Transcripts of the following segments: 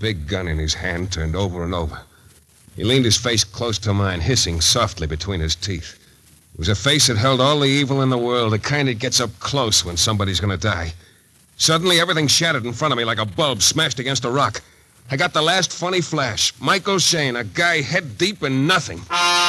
big gun in his hand, turned over and over. He leaned his face close to mine, hissing softly between his teeth. It was a face that held all the evil in the world, the kind that gets up close when somebody's going to die. Suddenly, everything shattered in front of me like a bulb smashed against a rock. I got the last funny flash. Michael Shane, a guy head deep in nothing.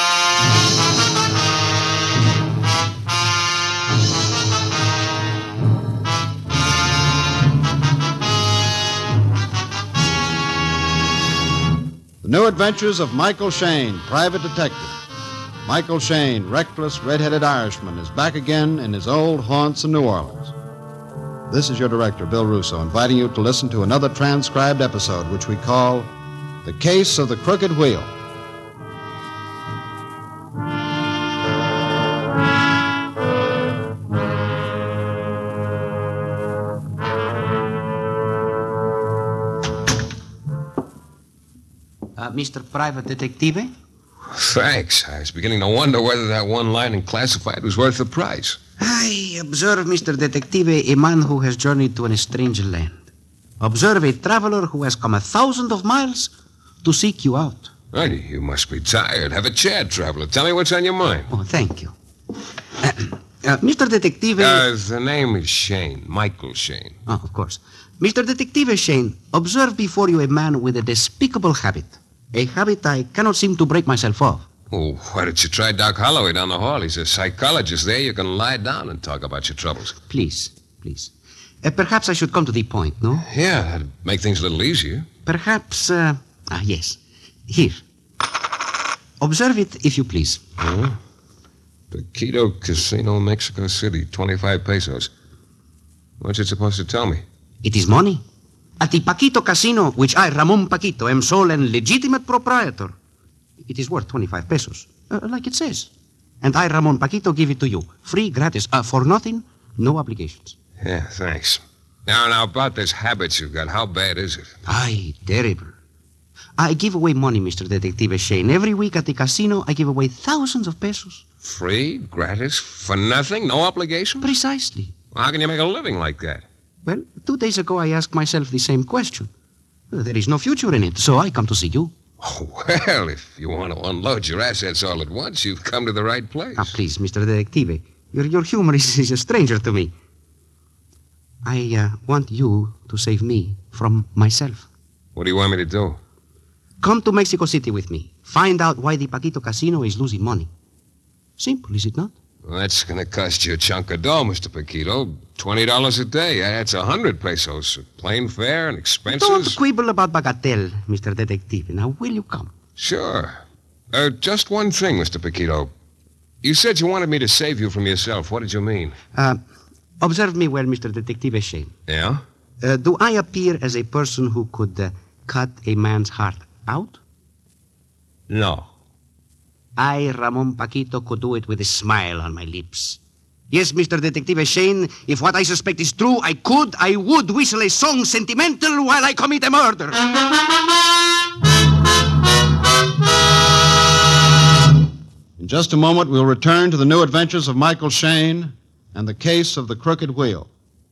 The New Adventures of Michael Shane, Private Detective. Michael Shane, reckless, red-headed Irishman, is back again in his old haunts in New Orleans. This is your director, Bill Russo, inviting you to listen to another transcribed episode, which we call The Case of the Crooked Wheel. Mr. Private Detective? Thanks. I was beginning to wonder whether that one line in Classified was worth the price. I observe, Mr. Detective, a man who has journeyed to a strange land. Observe a traveler who has come 1,000 of miles to seek you out. Well, you must be tired. Have a chair, traveler. Tell me what's on your mind. Oh, thank you. Mr. Detective... The name is Shane. Michael Shane. Oh, of course. Mr. Detective Shane, observe before you a man with a despicable habit. A habit I cannot seem to break myself of. Oh, why don't you try Doc Holloway down the hall? He's a psychologist there. You can lie down and talk about your troubles. Please. Perhaps I should come to the point, no? Yeah, that'd make things a little easier. Perhaps, yes. Here. Observe it, if you please. Oh? Paquito Casino, Mexico City, 25 pesos. What's it supposed to tell me? It is money. At the Paquito Casino, which I, Ramon Paquito, am sole and legitimate proprietor. It is worth 25 pesos, like it says. And I, Ramon Paquito, give it to you. Free, gratis, for nothing, no obligations. Yeah, thanks. Now, about this habit you've got, how bad is it? Aye, terrible. I give away money, Mr. Detective Shane. Every week at the casino, I give away thousands of pesos. Free, gratis, for nothing, no obligation? Precisely. Well, how can you make a living like that? Well, 2 days ago, I asked myself the same question. There is no future in it, so I come to see you. Oh, well, if you want to unload your assets all at once, you've come to the right place. Please, Mr. Detective. Your humor is a stranger to me. I want you to save me from myself. What do you want me to do? Come to Mexico City with me. Find out why the Paquito Casino is losing money. Simple, is it not? Well, that's going to cost you a chunk of dough, Mr. Paquito. $20 a day. That's 100 pesos. Plane fare and expenses. Don't quibble about bagatelle, Mr. Detective. Now, will you come? Sure. Just one thing, Mr. Paquito. You said you wanted me to save you from yourself. What did you mean? Observe me well, Mr. Detective Shane. Yeah? Do I appear as a person who could cut a man's heart out? No. I, Ramon Paquito, could do it with a smile on my lips. Yes, Mr. Detective Shane, if what I suspect is true, I would whistle a song sentimental while I commit a murder. In just a moment, we'll return to the New Adventures of Michael Shane and the Case of the Crooked Wheel.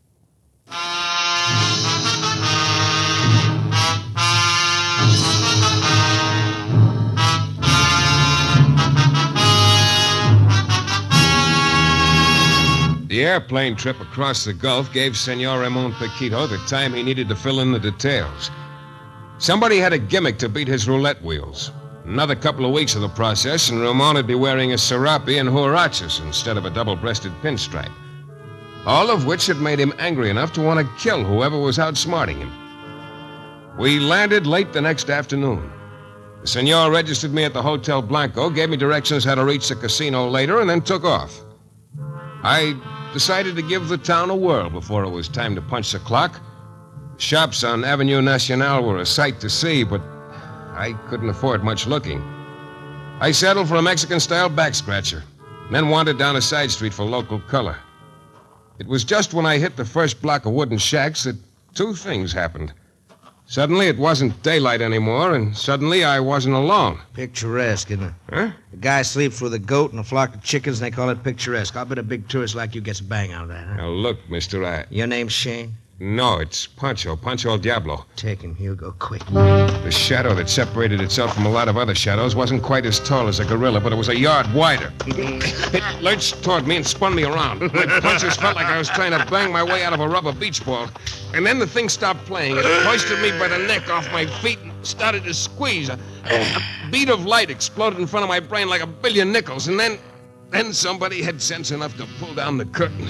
The airplane trip across the Gulf gave Senor Ramon Paquito the time he needed to fill in the details. Somebody had a gimmick to beat his roulette wheels. Another couple of weeks of the process, and Ramon would be wearing a serape and huaraches instead of a double-breasted pinstripe. All of which had made him angry enough to want to kill whoever was outsmarting him. We landed late the next afternoon. The senor registered me at the Hotel Blanco, gave me directions how to reach the casino later, and then took off. I decided to give the town a whirl before it was time to punch the clock. The shops on Avenue Nacional were a sight to see, but I couldn't afford much looking. I settled for a Mexican-style back-scratcher, then wandered down a side street for local color. It was just when I hit the first block of wooden shacks that two things happened. Suddenly, it wasn't daylight anymore, and suddenly I wasn't alone. Picturesque, isn't it? Huh? A guy sleeps with a goat and a flock of chickens, and they call it picturesque. I'll bet a big tourist like you gets a bang out of that, huh? Now, look, mister, Your name's Shane? No, it's Pancho el Diablo. Take him, Hugo, quick. The shadow that separated itself from a lot of other shadows wasn't quite as tall as a gorilla, but it was a yard wider. It lurched toward me and spun me around. My punches felt like I was trying to bang my way out of a rubber beach ball. And then the thing stopped playing. It hoisted me by the neck off my feet and started to squeeze. A bead of light exploded in front of my brain like a billion nickels. And then somebody had sense enough to pull down the curtain.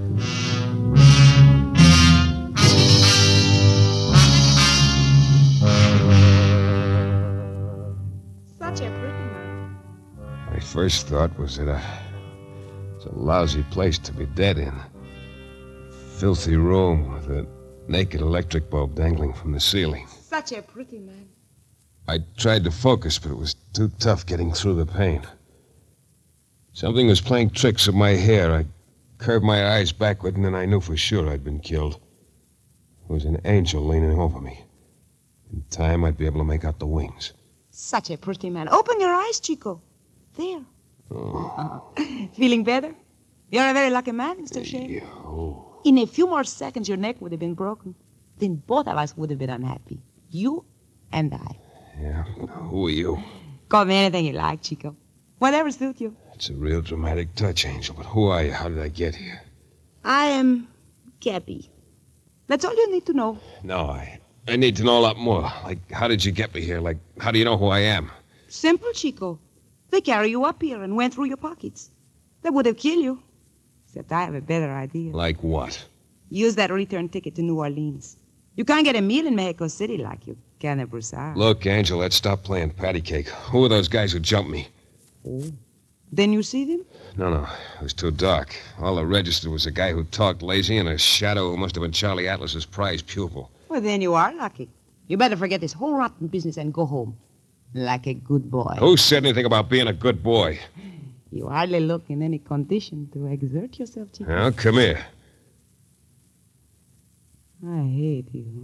Such a pretty man. My first thought was that it's a lousy place to be dead in. Filthy room with a naked electric bulb dangling from the ceiling. Such a pretty man. I tried to focus, but it was too tough getting through the pain. Something was playing tricks with my hair. I curved my eyes backward, and then I knew for sure I'd been killed. It was an angel leaning over me. In time, I'd be able to make out the wings. Such a pretty man. Open your eyes, Chico. There. Oh. Feeling better? You're a very lucky man, Mr. Shane. Oh. In a few more seconds, your neck would have been broken. Then both of us would have been unhappy. You and I. Yeah? Who are you? Call me anything you like, Chico. Whatever suits you. It's a real dramatic touch, Angel, but who are you? How did I get here? I am Gabby. That's all you need to know. No, I need to know a lot more. Like, how did you get me here? Like, how do you know who I am? Simple, Chico. They carry you up here and went through your pockets. They would have killed you. Except I have a better idea. Like what? Use that return ticket to New Orleans. You can't get a meal in Mexico City like you can in Broussard. Look, Angel, let's stop playing patty cake. Who are those guys who jumped me? Oh. Then you see them? No. It was too dark. All that registered was a guy who talked lazy and a shadow who must have been Charlie Atlas's prize pupil. Well, then you are lucky. You better forget this whole rotten business and go home. Like a good boy. Who said anything about being a good boy? You hardly look in any condition to exert yourself, Chico. Well, come here. I hate you.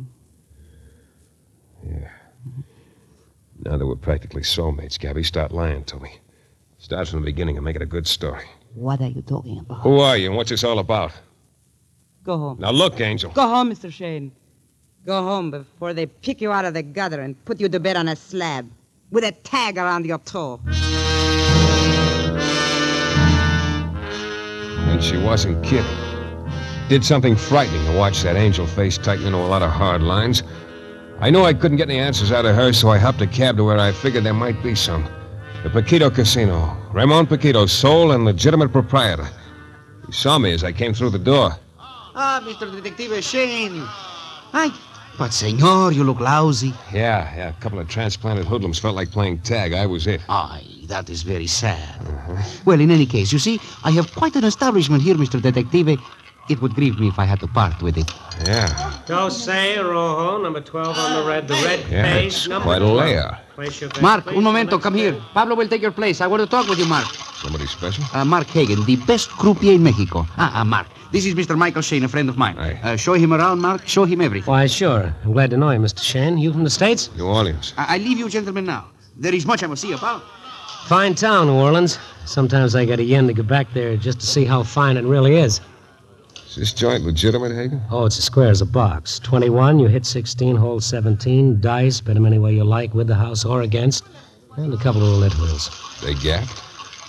Yeah. Now that we're practically soulmates, Gabby, start lying to me. Start from the beginning and make it a good story. What are you talking about? Who are you and what's this all about? Go home. Now look, Angel. Go home, Mr. Shane. Go home before they pick you out of the gutter and put you to bed on a slab with a tag around your toe. And she wasn't kidding. Did something frightening to watch that angel face tighten into a lot of hard lines. I knew I couldn't get any answers out of her, so I hopped a cab to where I figured there might be some. The Paquito Casino. Ramon Paquito, sole and legitimate proprietor. He saw me as I came through the door. Ah, Mr. Detective Shane. Hi. But, senor, you look lousy. Yeah. A couple of transplanted hoodlums felt like playing tag. I was it. Aye, that is very sad. Well, in any case, you see, I have quite an establishment here, Mr. Detective. It would grieve me if I had to part with it. Yeah. Jose Rojo, number 12 on the red. The red Yeah, page, it's number quite a 12. layout. Place your bet, Mark, please. un momento, The come next here. bet. Pablo will take your place. I want to talk with you, Mark. Somebody special? Mark Hagen, the best croupier in Mexico. Mark, this is Mr. Michael Shane, a friend of mine. Aye. Show him around, Mark. Show him everything. Why, sure. I'm glad to know you, Mr. Shane. You from the States? New Orleans. I leave you gentlemen now. There is much I must see about. Fine town, New Orleans. Sometimes I get a yen to go back there just to see how fine it really is. Is this joint legitimate, Hagen? Oh, it's as square as a box. 21, you hit 16, hold 17, dice, bet 'em any way you like, with the house or against, and a couple of roulette wheels. They gapped?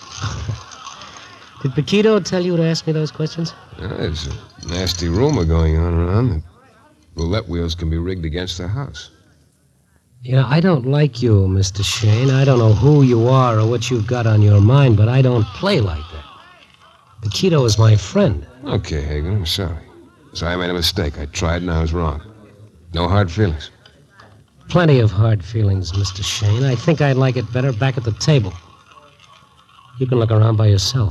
Did Paquito tell you to ask me those questions? There's a nasty rumor going on around that roulette wheels can be rigged against the house. You know, I don't like you, Mr. Shane. I don't know who you are or what you've got on your mind, but I don't play like that. Paquito is my friend. Okay, Hagen, I'm sorry. I made a mistake. I tried and I was wrong. No hard feelings. Plenty of hard feelings, Mr. Shane. I think I'd like it better back at the table. You can look around by yourself.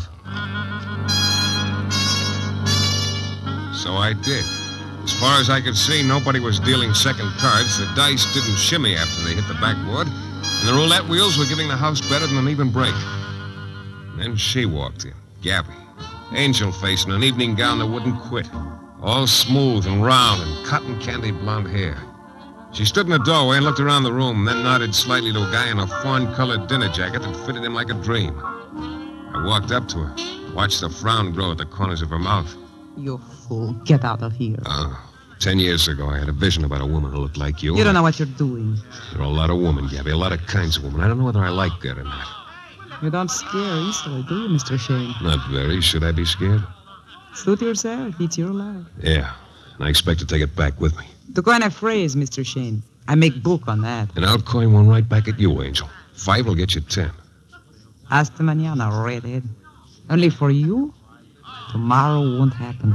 So I did. As far as I could see, nobody was dealing second cards. The dice didn't shimmy after they hit the backboard, and the roulette wheels were giving the house better than an even break. And then she walked in, Gabby. Angel face in an evening gown that wouldn't quit. All smooth and round and cotton candy blonde hair. She stood in the doorway and looked around the room, then nodded slightly to a guy in a fawn-colored dinner jacket that fitted him like a dream. I walked up to her, watched the frown grow at the corners of her mouth. You fool. Get out of here. 10 years ago, I had a vision about a woman who looked like you. You don't know what you're doing. There are a lot of women, Gabby, a lot of kinds of women. I don't know whether I like that or not. You don't scare easily, do you, Mr. Shane? Not very. Should I be scared? Suit yourself. It's your life. Yeah, and I expect to take it back with me. To coin a phrase, Mr. Shane, I make book on that. And I'll coin one right back at you, Angel. 5 will get you 10. Hasta mañana, redhead. Only for you, tomorrow won't happen.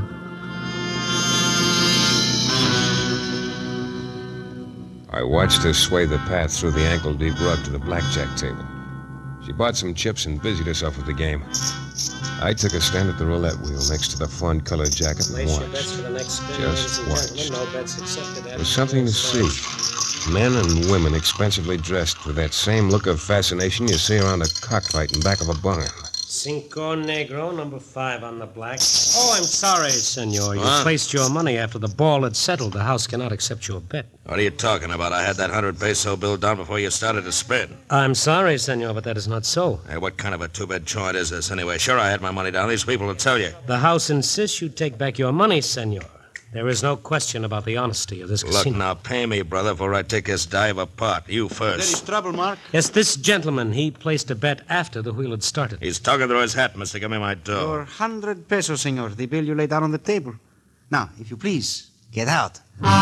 I watched her sway the path through the ankle-deep rug to the blackjack table. She bought some chips and busied herself with the game. I took a stand at the roulette wheel next to the fawn-colored jacket and watched. Just watched. There was something to see. Men and women expensively dressed with that same look of fascination you see around a cockfight in back of a barn. Cinco Negro, number 5 on the black. Oh, I'm sorry, senor. You placed your money after the ball had settled. The house cannot accept your bet. What are you talking about? I had that 100-peso bill down before you started to spin. I'm sorry, senor, but that is not so. Hey, what kind of a two-bed joint is this anyway? Sure, I had my money down. These people will tell you. The house insists you take back your money, senor. There is no question about the honesty of this casino. Look, now, pay me, brother, before I take this dive apart. You first. There is trouble, Mark. Yes, this gentleman, he placed a bet after the wheel had started. He's talking through his hat, mister. Give me my dough. Your 100 pesos, senor. The bill you laid down on the table. Now, if you please, get out.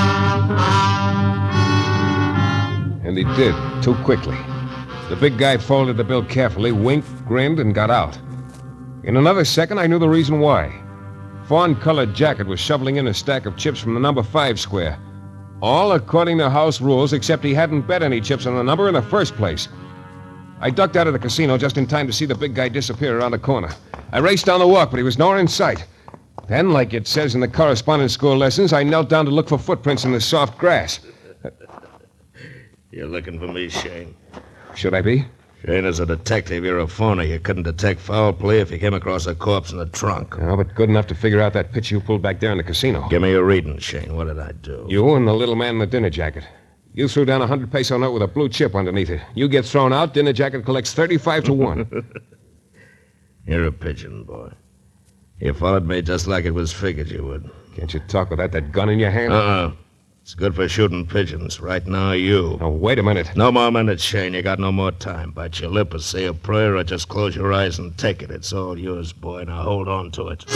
And he did, too quickly. The big guy folded the bill carefully, winked, grinned, and got out. In another second, I knew the reason why. Fawn-colored jacket was shoveling in a stack of chips from the number 5 square. All according to house rules, except he hadn't bet any chips on the number in the first place. I ducked out of the casino just in time to see the big guy disappear around the corner. I raced down the walk, but he was nowhere in sight. Then, like it says in the correspondence school lessons, I knelt down to look for footprints in the soft grass. You're looking for me, Shane. Should I be? Shane, as a detective, you're a phoner. You couldn't detect foul play if you came across a corpse in the trunk. No, but good enough to figure out that pitch you pulled back there in the casino. Give me your reading, Shane. What did I do? You and the little man in the dinner jacket. You threw down a 100-peso note with a blue chip underneath it. You get thrown out, dinner jacket collects 35 to 1. You're a pigeon, boy. You followed me just like it was figured you would. Can't you talk without that gun in your hand? It's good for shooting pigeons. Right now, you. Oh, wait a minute. No more minutes, Shane. You got no more time. Bite your lip or say a prayer or just close your eyes and take it. It's all yours, boy. Now hold on to it.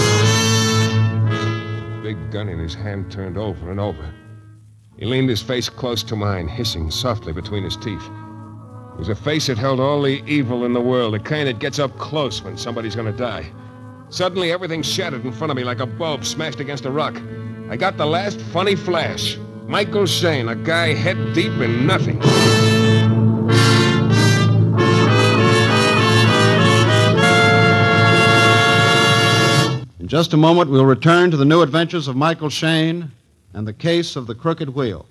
Big gun in his hand turned over and over. He leaned his face close to mine, hissing softly between his teeth. It was a face that held all the evil in the world, the kind that gets up close when somebody's going to die. Suddenly, everything shattered in front of me like a bulb smashed against a rock. I got the last funny flash. Michael Shane, a guy head deep in nothing. In just a moment, we'll return to the new adventures of Michael Shane and the case of the crooked wheel.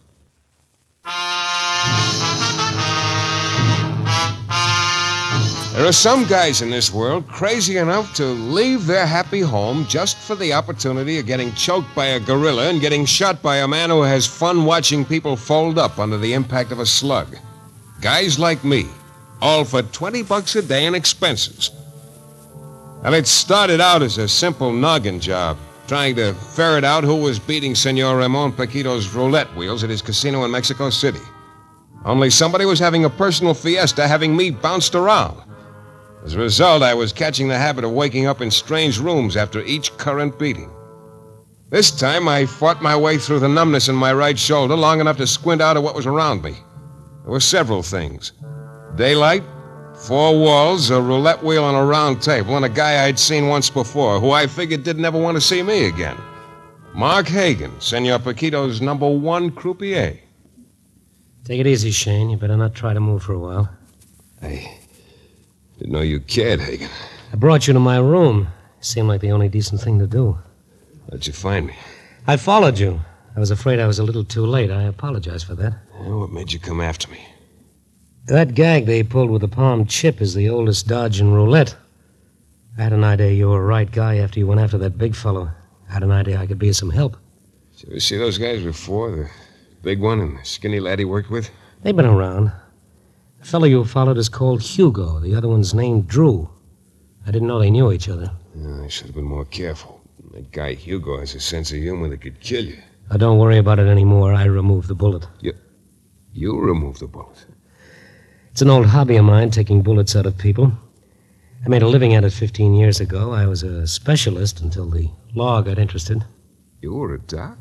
There are some guys in this world crazy enough to leave their happy home just for the opportunity of getting choked by a gorilla and getting shot by a man who has fun watching people fold up under the impact of a slug. Guys like me, all for $20 a day in expenses. And it started out as a simple noggin job, trying to ferret out who was beating Senor Ramon Paquito's roulette wheels at his casino in Mexico City. Only somebody was having a personal fiesta, having me bounced around. As a result, I was catching the habit of waking up in strange rooms after each current beating. This time, I fought my way through the numbness in my right shoulder long enough to squint out at what was around me. There were several things. Daylight, 4 walls, a roulette wheel on a round table, and a guy I'd seen once before, who I figured didn't ever want to see me again. Mark Hagan, Senor Paquito's number 1 croupier. Take it easy, Shane. You better not try to move for a while. I didn't know you cared, Hagan. I brought you to my room. Seemed like the only decent thing to do. How'd you find me? I followed you. I was afraid I was a little too late. I apologize for that. Well, what made you come after me? That gag they pulled with the palm chip is the oldest dodge in roulette. I had an idea you were a right guy after you went after that big fellow. I had an idea I could be of some help. Did you ever see those guys before? The big one and the skinny lad he worked with? They've been around. The fellow you followed is called Hugo. The other one's named Drew. I didn't know they knew each other. I should have been more careful. That guy Hugo has a sense of humor that could kill you. Now, don't worry about it anymore. I removed the bullet. You removed the bullet. It's an old hobby of mine, taking bullets out of people. I made a living at it 15 years ago. I was a specialist until the law got interested. You were a doc?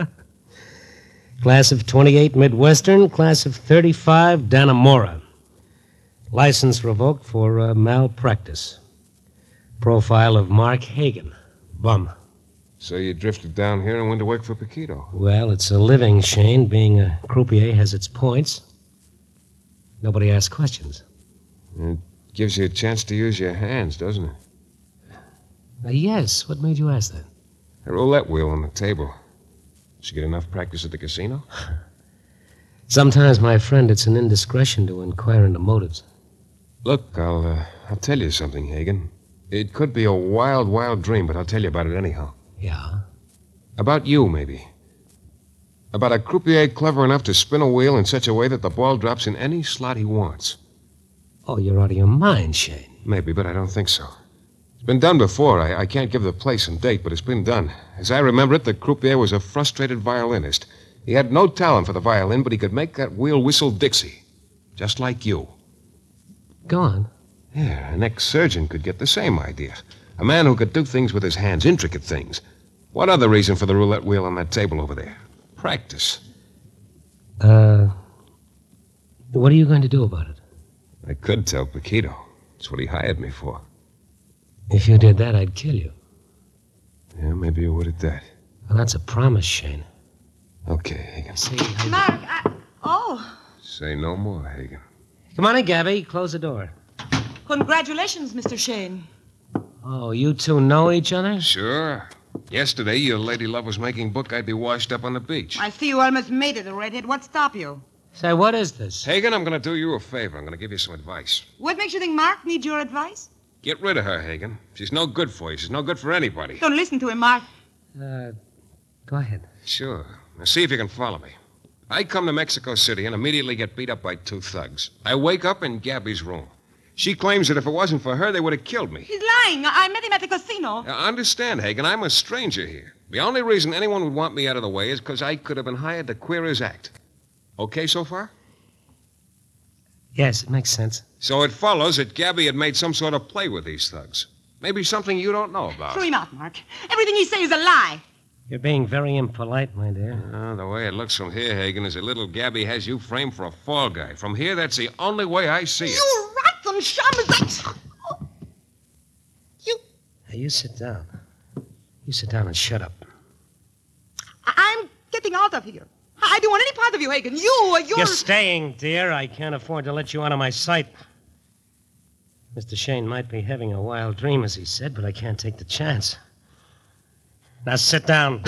Class of 28 Midwestern, class of 35 Dannemora. License revoked for malpractice. Profile of Mark Hagen. Bum. So you drifted down here and went to work for Paquito. Well, it's a living, Shane. Being a croupier has its points. Nobody asks questions. It gives you a chance to use your hands, doesn't it? Yes. What made you ask that? A roulette wheel on the table. Did you get enough practice at the casino? Sometimes, my friend, it's an indiscretion to inquire into motives. Look, I'll tell you something, Hagen. It could be a wild, wild dream, but I'll tell you about it anyhow. Yeah? About you, maybe. About a croupier clever enough to spin a wheel in such a way that the ball drops in any slot he wants. Oh, you're out of your mind, Shane. Maybe, but I don't think so. It's been done before. I can't give the place and date, but it's been done. As I remember it, the croupier was a frustrated violinist. He had no talent for the violin, but he could make that wheel whistle Dixie. Just like you. Go on. Yeah, an ex-surgeon could get the same idea. A man who could do things with his hands, intricate things. What other reason for the roulette wheel on that table over there? Practice. What are you going to do about it? I could tell Paquito. That's what he hired me for. If you did that, I'd kill you. Yeah, maybe you would at that. Well, that's a promise, Shane. Okay, Hagen. See, Mark, Say no more, Hagen. Come on in, Gabby. Close the door. Congratulations, Mr. Shane. Oh, you two know each other? Sure. Yesterday, your lady love was making book I'd be washed up on the beach. I see you almost made it, Redhead. What stopped you? Say, what is this? Hagen, I'm going to do you a favor. I'm going to give you some advice. What makes you think Mark needs your advice? Get rid of her, Hagen. She's no good for you. She's no good for anybody. Don't listen to him, Mark. Go ahead. Sure. Now, see if you can follow me. I come to Mexico City and immediately get beat up by two thugs. I wake up in Gabby's room. She claims that if it wasn't for her, they would have killed me. He's lying. I met him at the casino. Now, understand, Hagen, I'm a stranger here. The only reason anyone would want me out of the way is because I could have been hired to queer his act. Okay so far? Yes, it makes sense. So it follows that Gabby had made some sort of play with these thugs. Maybe something you don't know about. Throw him out, Mark. Everything he says is a lie. You're being very impolite, my dear. The way it looks from here, Hagen, is that little Gabby has you framed for a fall guy. From here, that's the only way I see it. You rotten sham! You... Now, you sit down. You sit down and shut up. I'm getting out of here. I don't want any part of you, Hagen. You're... You're staying, dear. I can't afford to let you out of my sight. Mr. Shane might be having a wild dream, as he said, but I can't take the chance. Now sit down.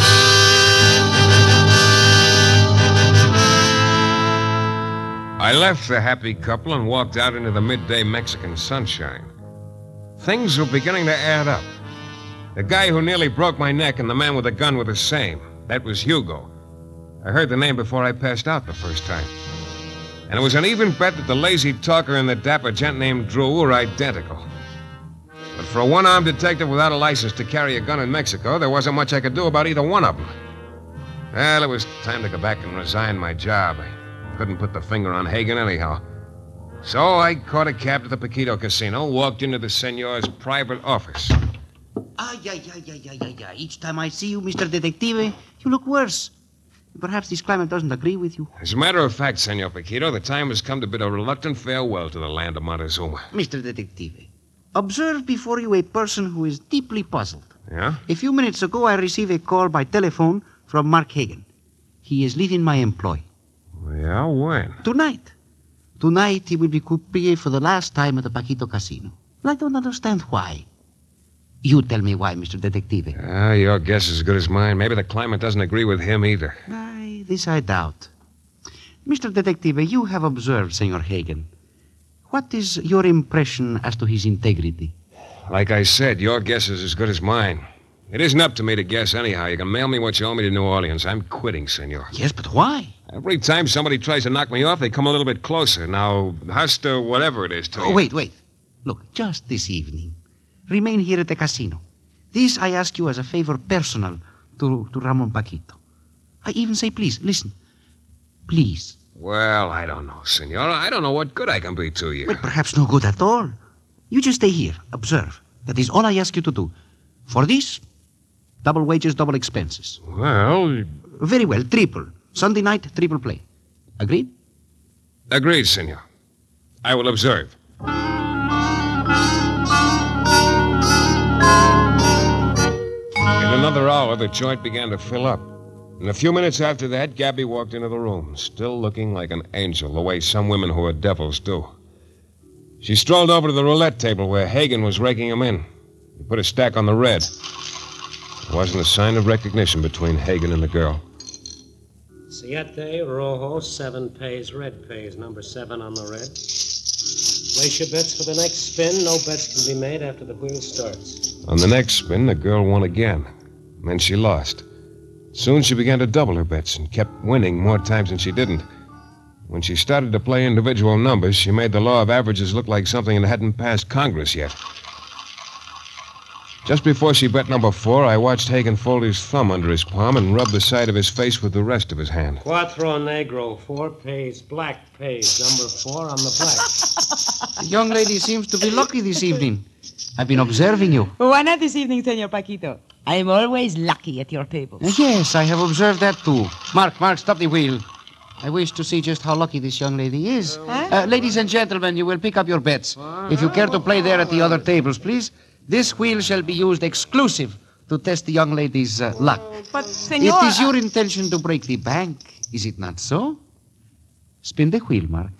I left the happy couple and walked out into the midday Mexican sunshine. Things were beginning to add up. The guy who nearly broke my neck and the man with the gun were the same. That was Hugo. I heard the name before I passed out the first time. And it was an even bet that the lazy talker and the dapper gent named Drew were identical. But for a one-armed detective without a license to carry a gun in Mexico, there wasn't much I could do about either one of them. Well, it was time to go back and resign my job. I couldn't put the finger on Hagen anyhow. So I caught a cab to the Paquito Casino, walked into the senor's private office. Yeah. Each time I see you, Mr. Detective, you look worse. Perhaps this climate doesn't agree with you. As a matter of fact, Senor Paquito, the time has come to bid a reluctant farewell to the land of Montezuma. Mr. Detective, observe before you a person who is deeply puzzled. Yeah? A few minutes ago, I received a call by telephone from Mark Hagen. He is leaving my employ. Yeah, when? Tonight. Tonight, he will be croupier for the last time at the Paquito Casino. I don't understand why. You tell me why, Mr. Detective. Your guess is as good as mine. Maybe the climate doesn't agree with him either. This I doubt. Mr. Detective, you have observed Senor Hagen. What is your impression as to his integrity? Like I said, your guess is as good as mine. It isn't up to me to guess anyhow. You can mail me what you owe me to New Orleans. I'm quitting, senor. Yes, but why? Every time somebody tries to knock me off, they come a little bit closer. Now, Huster, whatever it is to you. Wait. Look, just this evening. Remain here at the casino. This I ask you as a favor personal to Ramon Paquito. I even say please. Listen. Please. Well, I don't know, senor. I don't know what good I can be to you. Well, perhaps no good at all. You just stay here. Observe. That is all I ask you to do. For this, double wages, double expenses. Well... Very well. Triple. Sunday night, triple play. Agreed? Agreed, senor. I will observe. In another hour, the joint began to fill up. And a few minutes after that, Gabby walked into the room, still looking like an angel, the way some women who are devils do. She strolled over to the roulette table where Hagen was raking them in. He put a stack on the red. There wasn't a sign of recognition between Hagen and the girl. Siete, rojo, 7 pays, red pays, number 7 on the red. Place your bets for the next spin. No bets can be made after the wheel starts. On the next spin, the girl won again. And then she lost. Soon she began to double her bets and kept winning more times than she didn't. When she started to play individual numbers, she made the law of averages look like something that hadn't passed Congress yet. Just before she bet number 4, I watched Hagen fold his thumb under his palm and rub the side of his face with the rest of his hand. Cuatro negro, 4 pays, black pays, number 4 on the black. The young lady seems to be lucky this evening. I've been observing you. Why not this evening, Senor Paquito? I am always lucky at your table. Yes, I have observed that too. Mark, stop the wheel. I wish to see just how lucky this young lady is. Ladies and gentlemen, you will pick up your bets. If you care to play there at the other tables, please. This wheel shall be used exclusive to test the young lady's luck. But, Senor... It is your intention to break the bank, is it not so? Spin the wheel, Mark.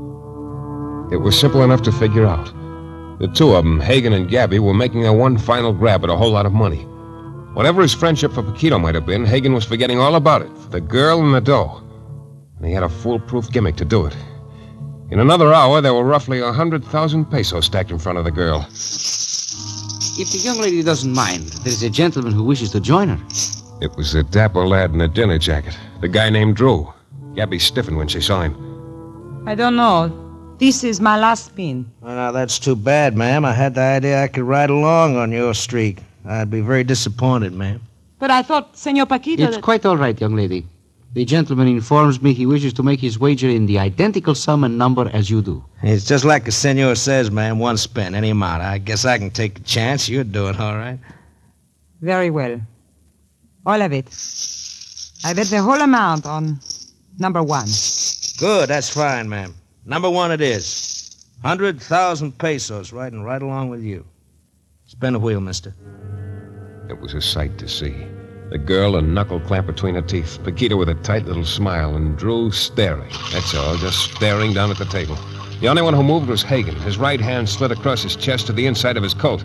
It was simple enough to figure out. The two of them, Hagen and Gabby, were making a one final grab at a whole lot of money. Whatever his friendship for Paquito might have been, Hagen was forgetting all about it, for the girl and the dough. And he had a foolproof gimmick to do it. In another hour, there were roughly 100,000 pesos stacked in front of the girl. If the young lady doesn't mind, there's a gentleman who wishes to join her. It was a dapper lad in a dinner jacket, the guy named Drew. Gabby stiffened when she saw him. I don't know. This is my last spin. Well, now, that's too bad, ma'am. I had the idea I could ride along on your streak. I'd be very disappointed, ma'am. But I thought, Senor Paquito... It's quite all right, young lady. The gentleman informs me he wishes to make his wager in the identical sum and number as you do. It's just like the senor says, ma'am. One spin, any amount. I guess I can take a chance. You're doing all right. Very well. All of it. I bet the whole amount on number 1. Good, that's fine, ma'am. Number 1 it is. 100,000 pesos, riding right along with you. Spin the wheel, mister. It was a sight to see. The girl, a knuckle clamp between her teeth. Paquito with a tight little smile, and Drew staring. That's all, just staring down at the table. The only one who moved was Hagen. His right hand slid across his chest to the inside of his coat.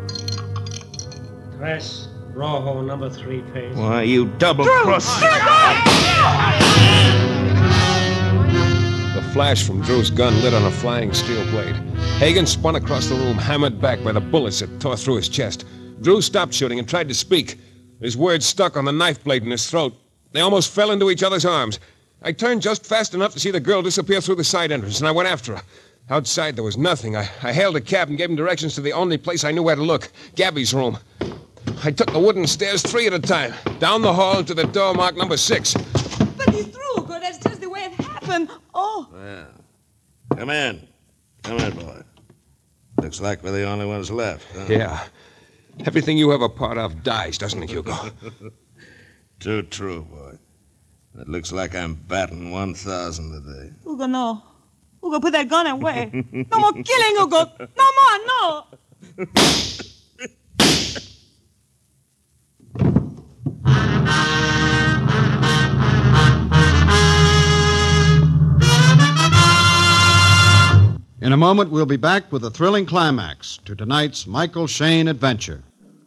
Tres, rojo, number 3 pays. Why, you double-crossed... The flash from Drew's gun lit on a flying steel blade. Hagen spun across the room, hammered back by the bullets that tore through his chest. Drew stopped shooting and tried to speak. His words stuck on the knife blade in his throat. They almost fell into each other's arms. I turned just fast enough to see the girl disappear through the side entrance, and I went after her. Outside, there was nothing. I hailed a cab and gave him directions to the only place I knew where to look, Gabby's room. I took the wooden stairs 3 at a time, down the hall to the door marked number 6. But it's true, good. That's just the way it happened. Oh. Well, come in. Come in, boy. Looks like we're the only ones left, huh? Yeah. Everything you ever part of dies, doesn't it, Hugo? Too true, boy. It looks like I'm batting 1,000 today. Hugo, no. Hugo, put that gun away. No more killing, Hugo. No more, no. In a moment, we'll be back with a thrilling climax to tonight's Michael Shayne adventure.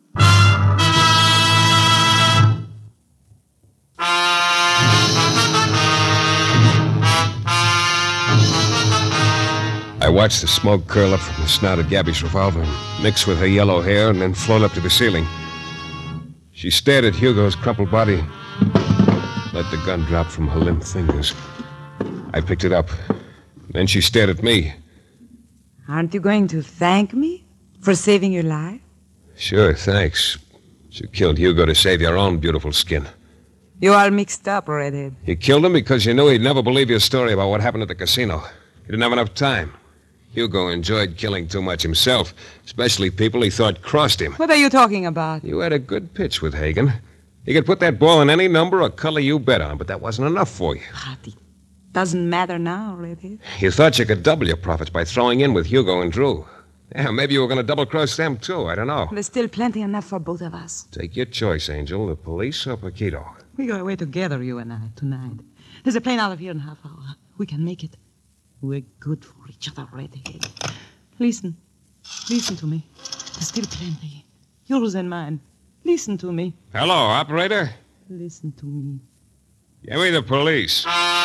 I watched the smoke curl up from the snout of Gabby's revolver and mix with her yellow hair and then float up to the ceiling. She stared at Hugo's crumpled body, let the gun drop from her limp fingers. I picked it up. Then she stared at me. Aren't you going to thank me for saving your life? Sure, thanks. You killed Hugo to save your own beautiful skin. You are mixed up, Redhead. You killed him because you knew he'd never believe your story about what happened at the casino. You didn't have enough time. Hugo enjoyed killing too much himself, especially people he thought crossed him. What are you talking about? You had a good pitch with Hagen. He could put that ball in any number or color you bet on, but that wasn't enough for you. It doesn't matter now, Redhead. You thought you could double your profits by throwing in with Hugo and Drew. Yeah, maybe you were going to double-cross them, too. I don't know. There's still plenty enough for both of us. Take your choice, Angel. The police or Paquito. We go away together, you and I, tonight. There's a plane out of here in a half hour. We can make it. We're good for each other, Redhead. Listen. Listen to me. There's still plenty. Yours and mine. Listen to me. Hello, operator. Listen to me. Give me the police.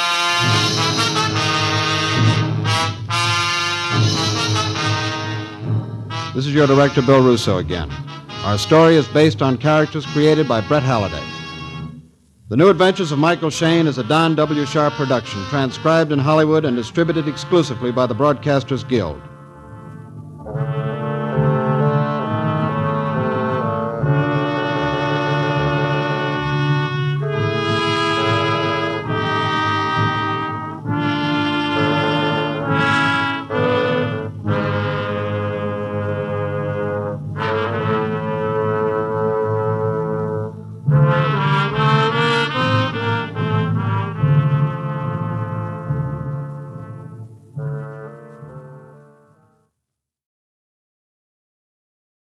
This is your director, Bill Russo, again. Our story is based on characters created by Brett Halliday. The New Adventures of Michael Shayne is a Don W. Sharp production, transcribed in Hollywood and distributed exclusively by the Broadcasters Guild.